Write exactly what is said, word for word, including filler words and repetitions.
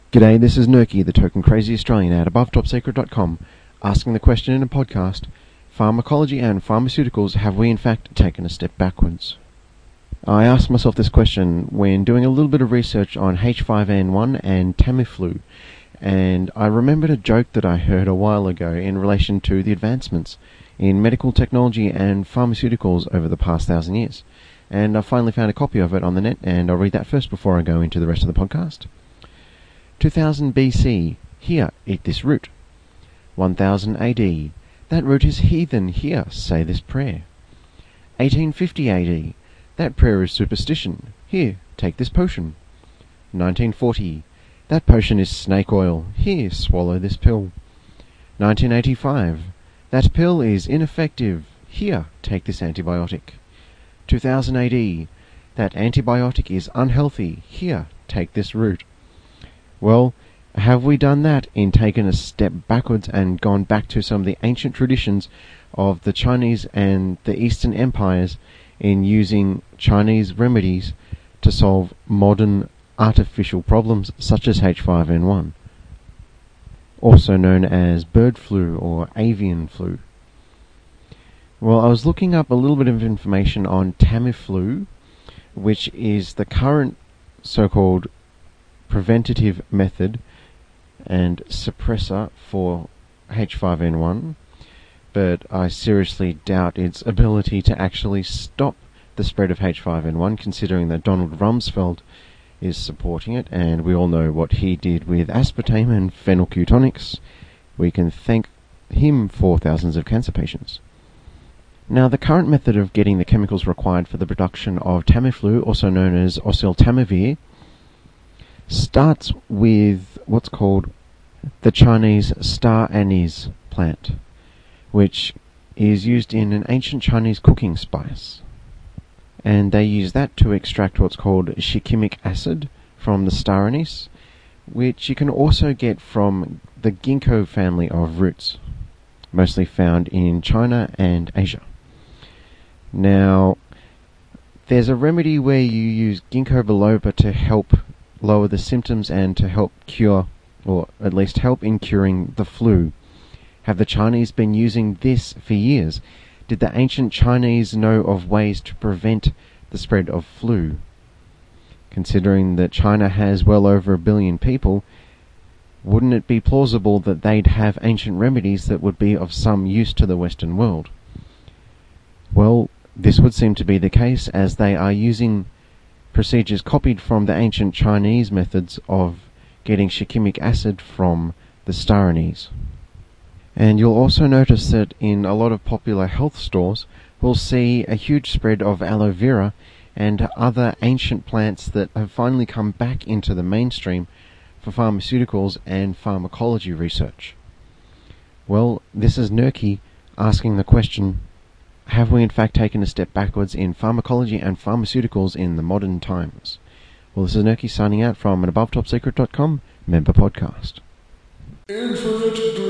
G'day, this is Nurki, the token crazy Australian at above top secret dot com, asking the question in a podcast, pharmacology and pharmaceuticals, have we in fact taken a step backwards? I asked myself this question when doing a little bit of research on H five N one and Tamiflu, and I remembered a joke that I heard a while ago in relation to the advancements in medical technology and pharmaceuticals over the past thousand years. And I finally found a copy of it on the net, and I'll read that first before I go into the rest of the podcast. two thousand B C, here, eat this root. one thousand A D, that root is heathen, here, say this prayer. eighteen fifty A D, that prayer is superstition, here, take this potion. nineteen forty, that potion is snake oil, here, swallow this pill. nineteen eighty-five, that pill is ineffective, here, take this antibiotic. two thousand A D, that antibiotic is unhealthy, here, take this root. Well, have we done that in taken a step backwards and gone back to some of the ancient traditions of the Chinese and the Eastern empires in using Chinese remedies to solve modern artificial problems such as H five N one, also known as bird flu or avian flu? Well, I was looking up a little bit of information on Tamiflu, which is the current so-called preventative method and suppressor for H five N one, but I seriously doubt its ability to actually stop the spread of H five N one, considering that Donald Rumsfeld is supporting it, and we all know what he did with aspartame and phenylketonuria. We can thank him for thousands of cancer patients. Now, the current method of getting the chemicals required for the production of Tamiflu, also known as oseltamivir, starts with what's called the Chinese star anise plant, which is used in an ancient Chinese cooking spice. And they use that to extract what's called shikimic acid from the star anise, which you can also get from the ginkgo family of roots, mostly found in China and Asia. Now, there's a remedy where you use ginkgo biloba to help lower the symptoms and to help cure, or at least help in curing the flu. Have the Chinese been using this for years? Did the ancient Chinese know of ways to prevent the spread of flu? Considering that China has well over a billion people, wouldn't it be plausible that they'd have ancient remedies that would be of some use to the Western world? Well, this would seem to be the case, as they are using procedures copied from the ancient Chinese methods of getting shikimic acid from the star anise. And you'll also notice that in a lot of popular health stores, we'll see a huge spread of aloe vera and other ancient plants that have finally come back into the mainstream for pharmaceuticals and pharmacology research. Well, this is Nurki asking the question, have we in fact taken a step backwards in pharmacology and pharmaceuticals in the modern times? Well, this is Nurki signing out from an above top secret dot com member podcast. Infinite